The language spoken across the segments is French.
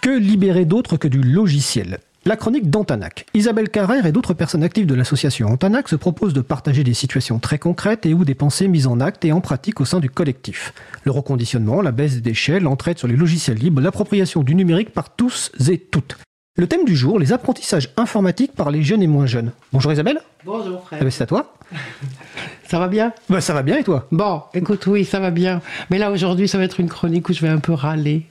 Que libérer d'autre que du logiciel ? La chronique d'Antanac. Isabelle Carrère et d'autres personnes actives de l'association Antanac se proposent de partager des situations très concrètes et ou des pensées mises en acte et en pratique au sein du collectif. Le reconditionnement, la baisse des déchets, l'entraide sur les logiciels libres, l'appropriation du numérique par tous et toutes. Le thème du jour, les apprentissages informatiques par les jeunes et moins jeunes. Bonjour Isabelle. Bonjour frère. C'est à toi. Ça va bien ? Ça va bien et toi ? Bon, écoute, oui, ça va bien. Mais là, aujourd'hui, ça va être une chronique où je vais un peu râler.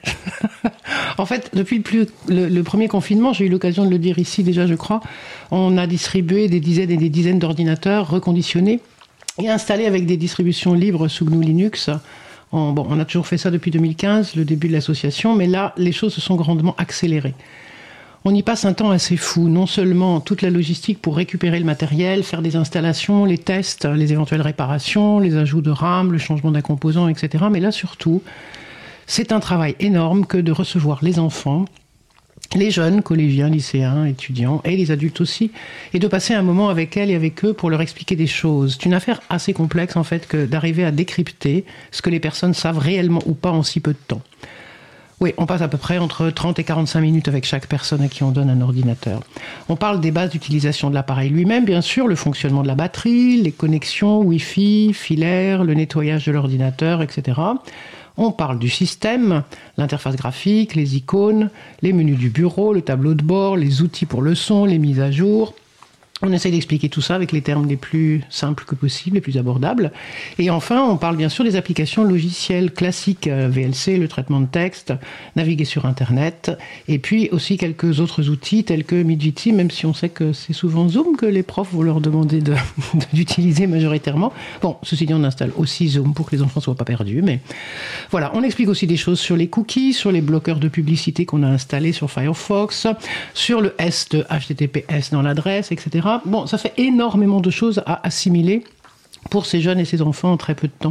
En fait, depuis le premier confinement, j'ai eu l'occasion de le dire ici déjà, je crois, on a distribué des dizaines et des dizaines d'ordinateurs reconditionnés et installés avec des distributions libres sous GNU Linux. On a toujours fait ça depuis 2015, le début de l'association, mais là, les choses se sont grandement accélérées. On y passe un temps assez fou, non seulement toute la logistique pour récupérer le matériel, faire des installations, les tests, les éventuelles réparations, les ajouts de RAM, le changement d'un composant, etc. Mais là surtout, c'est un travail énorme que de recevoir les enfants, les jeunes, collégiens, lycéens, étudiants, et les adultes aussi, et de passer un moment avec elles et avec eux pour leur expliquer des choses. C'est une affaire assez complexe en fait que d'arriver à décrypter ce que les personnes savent réellement ou pas en si peu de temps. Oui, on passe à peu près entre 30 et 45 minutes avec chaque personne à qui on donne un ordinateur. On parle des bases d'utilisation de l'appareil lui-même, bien sûr, le fonctionnement de la batterie, les connexions Wi-Fi, filaires, le nettoyage de l'ordinateur, etc. On parle du système, l'interface graphique, les icônes, les menus du bureau, le tableau de bord, les outils pour le son, les mises à jour. On essaie d'expliquer tout ça avec les termes les plus simples que possible, les plus abordables. Et enfin, on parle bien sûr des applications logicielles classiques, VLC, le traitement de texte, naviguer sur Internet, et puis aussi quelques autres outils tels que Midjiti, même si on sait que c'est souvent Zoom que les profs vont leur demander d'utiliser majoritairement. Bon, ceci dit, on installe aussi Zoom pour que les enfants ne soient pas perdus, mais voilà. On explique aussi des choses sur les cookies, sur les bloqueurs de publicité qu'on a installés sur Firefox, sur le S de HTTPS dans l'adresse, etc. Bon, ça fait énormément de choses à assimiler pour ces jeunes et ces enfants en très peu de temps.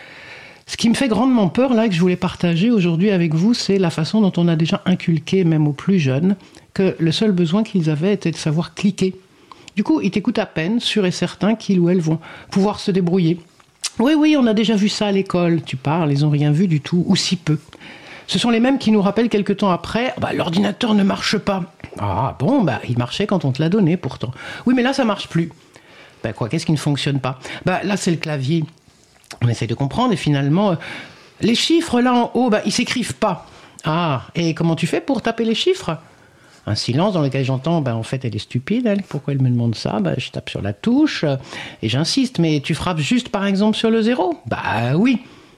Ce qui me fait grandement peur, là, que je voulais partager aujourd'hui avec vous, c'est la façon dont on a déjà inculqué, même aux plus jeunes, que le seul besoin qu'ils avaient était de savoir cliquer. Du coup, ils t'écoutent à peine, sûrs et certains qu'ils ou elles vont pouvoir se débrouiller. Oui, on a déjà vu ça à l'école. Tu parles, ils n'ont rien vu du tout, ou si peu. Ce sont les mêmes qui nous rappellent quelque temps après, l'ordinateur ne marche pas. Ah bon, il marchait quand on te l'a donné pourtant. Oui, mais là, ça marche plus. Qu'est-ce qui ne fonctionne pas ? Là, c'est le clavier. On essaie de comprendre et finalement, les chiffres là en haut, ils s'écrivent pas. Ah, et comment tu fais pour taper les chiffres ? Un silence dans lequel j'entends, en fait, elle est stupide, elle. Pourquoi elle me demande ça ? Je tape sur la touche et j'insiste. Mais tu frappes juste, par exemple, sur le 0 ? Oui.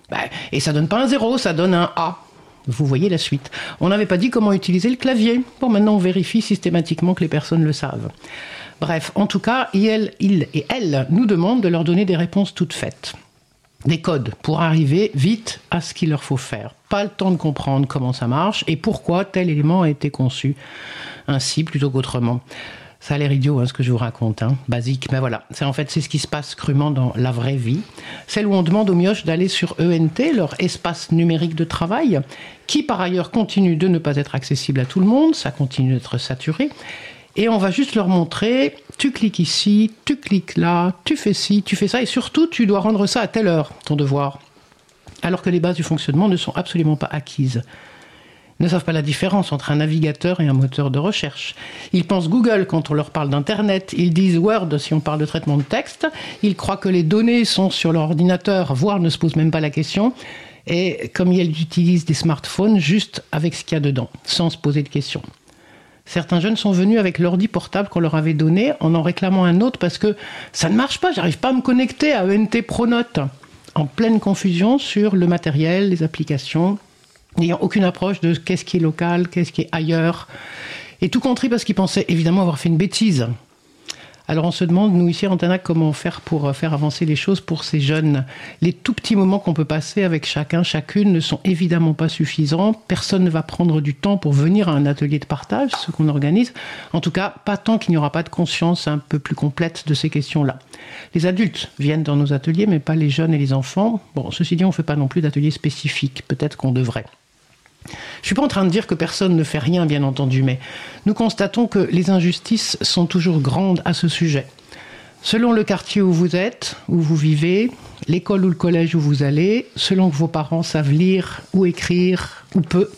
Et ça donne pas un 0, ça donne un A. Vous voyez la suite. On n'avait pas dit comment utiliser le clavier. Bon, maintenant, on vérifie systématiquement que les personnes le savent. Bref, en tout cas, il et elle nous demandent de leur donner des réponses toutes faites. Des codes pour arriver vite à ce qu'il leur faut faire. Pas le temps de comprendre comment ça marche et pourquoi tel élément a été conçu ainsi plutôt qu'autrement. Ça a l'air idiot, ce que je vous raconte, basique. Mais voilà, c'est ce qui se passe crûment dans la vraie vie. Celle où on demande aux mioches d'aller sur ENT, leur espace numérique de travail, qui par ailleurs continue de ne pas être accessible à tout le monde, ça continue d'être saturé. Et on va juste leur montrer, tu cliques ici, tu cliques là, tu fais ci, tu fais ça, et surtout, tu dois rendre ça à telle heure, ton devoir. Alors que les bases du fonctionnement ne sont absolument pas acquises. Ils ne savent pas la différence entre un navigateur et un moteur de recherche. Ils pensent Google quand on leur parle d'Internet. Ils disent Word si on parle de traitement de texte. Ils croient que les données sont sur leur ordinateur, voire ne se posent même pas la question. Et comme ils utilisent des smartphones, juste avec ce qu'il y a dedans, sans se poser de questions. Certains jeunes sont venus avec l'ordi portable qu'on leur avait donné en réclamant un autre parce que ça ne marche pas, j'arrive pas à me connecter à ENT Pronote. En pleine confusion sur le matériel, les applications, n'ayant aucune approche de qu'est-ce qui est local, qu'est-ce qui est ailleurs. Et tout compris parce qu'ils pensaient évidemment avoir fait une bêtise. Alors on se demande, nous ici à Antanac, comment faire pour faire avancer les choses pour ces jeunes. Les tout petits moments qu'on peut passer avec chacun, chacune ne sont évidemment pas suffisants. Personne ne va prendre du temps pour venir à un atelier de partage, ce qu'on organise. En tout cas, pas tant qu'il n'y aura pas de conscience un peu plus complète de ces questions-là. Les adultes viennent dans nos ateliers, mais pas les jeunes et les enfants. Bon, ceci dit, on ne fait pas non plus d'ateliers spécifiques. Peut-être qu'on devrait. Je ne suis pas en train de dire que personne ne fait rien, bien entendu, mais nous constatons que les injustices sont toujours grandes à ce sujet. Selon le quartier où vous êtes, où vous vivez, l'école ou le collège où vous allez, selon que vos parents savent lire ou écrire ou peu,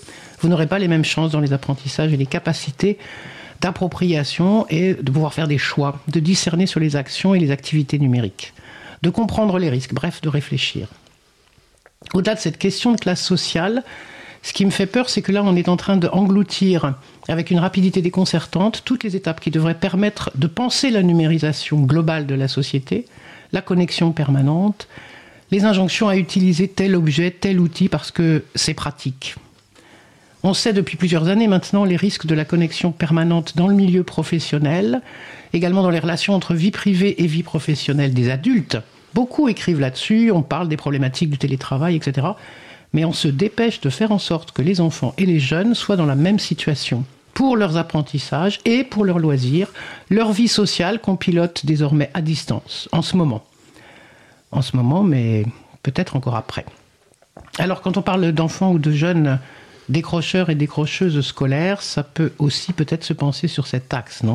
vous n'aurez pas les mêmes chances dans les apprentissages et les capacités d'appropriation et de pouvoir faire des choix, de discerner sur les actions et les activités numériques, de comprendre les risques, bref, de réfléchir. Au-delà de cette question de classe sociale, ce qui me fait peur, c'est que là, on est en train d'engloutir, avec une rapidité déconcertante, toutes les étapes qui devraient permettre de penser la numérisation globale de la société, la connexion permanente, les injonctions à utiliser tel objet, tel outil, parce que c'est pratique. On sait depuis plusieurs années maintenant les risques de la connexion permanente dans le milieu professionnel, également dans les relations entre vie privée et vie professionnelle des adultes. Beaucoup écrivent là-dessus, on parle des problématiques du télétravail, etc. Mais on se dépêche de faire en sorte que les enfants et les jeunes soient dans la même situation pour leurs apprentissages et pour leurs loisirs, leur vie sociale qu'on pilote désormais à distance, en ce moment. En ce moment, mais peut-être encore après. Alors, quand on parle d'enfants ou de jeunes décrocheurs et décrocheuses scolaires, ça peut aussi peut-être se penser sur cet axe, non ?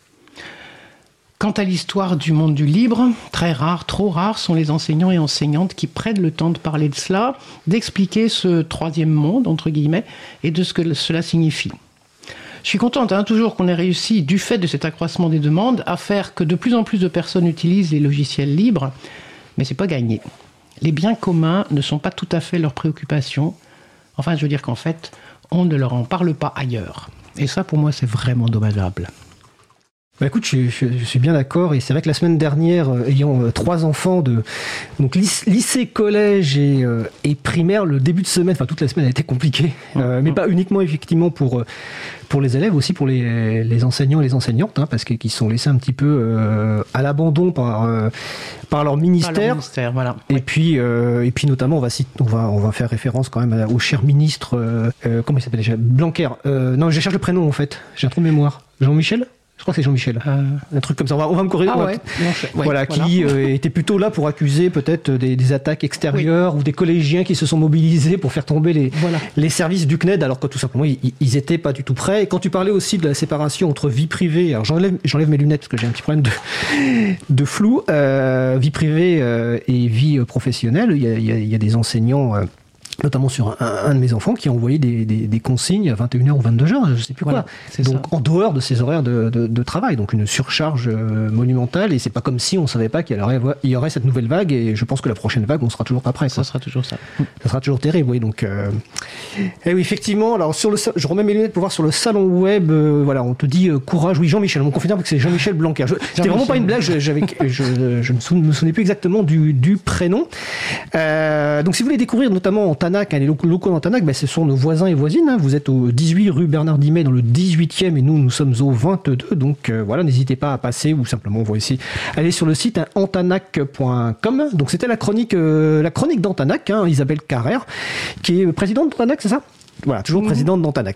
Quant à l'histoire du monde du libre, très rare, trop rares sont les enseignants et enseignantes qui prennent le temps de parler de cela, d'expliquer ce troisième monde, entre guillemets, et de ce que cela signifie. Je suis contente, toujours qu'on ait réussi, du fait de cet accroissement des demandes, à faire que de plus en plus de personnes utilisent les logiciels libres, mais c'est pas gagné. Les biens communs ne sont pas tout à fait leur préoccupation. Enfin, je veux dire qu'en fait, on ne leur en parle pas ailleurs. Et ça, pour moi, c'est vraiment dommageable. Bah écoute, je suis bien d'accord, et c'est vrai que la semaine dernière, ayant 3 enfants de donc lycée, collège et primaire, le début de semaine, enfin toute la semaine a été compliquée, mais pas uniquement effectivement pour les élèves, aussi pour les enseignants et les enseignantes, parce qu'ils sont laissés un petit peu à l'abandon par leur ministère. Voilà. Et puis notamment on va faire référence quand même au cher ministre, comment il s'appelle déjà, Blanquer. Non, je cherche le prénom en fait, j'ai un trou de mémoire. Jean-Michel ? Je crois que c'est Jean-Michel. Un truc comme ça. On va me corriger. Voilà, qui était plutôt là pour accuser peut-être des attaques extérieures, ou des collégiens qui se sont mobilisés pour faire tomber les services du CNED, alors que tout simplement ils étaient pas du tout prêts. Et quand tu parlais aussi de la séparation entre vie privée, alors j'enlève mes lunettes parce que j'ai un petit problème de flou, vie privée et vie professionnelle. Il y a des enseignants, notamment sur un de mes enfants, qui a envoyé des consignes à 21h ou 22h, je sais plus quoi. Donc en dehors de ses horaires de travail, donc une surcharge monumentale, et c'est pas comme si on savait pas qu'il y aurait cette nouvelle vague, et je pense que la prochaine vague, on sera toujours pas prêt. Ça sera toujours ça. Ça sera toujours terrible, oui. Donc, et oui, effectivement, alors je remets mes lunettes pour voir sur le salon web, voilà, on te dit courage, oui, Jean-Michel, on confirme que c'est Jean-Michel Blanquer. C'était vraiment pas une blague, je me souvenais plus exactement du prénom. Donc si vous voulez découvrir notamment Antanac, les locaux d'Antanac, ce sont nos voisins et voisines. Vous êtes au 18 rue Bernard Dimet dans le 18e, et nous sommes au 22. Donc voilà, n'hésitez pas à passer, ou simplement on va aussi aller sur le site antanac.com. Donc c'était la chronique d'Antanac, Isabelle Carrère, qui est présidente d'Antanac, c'est ça ? Voilà, toujours présidente d'Antanac.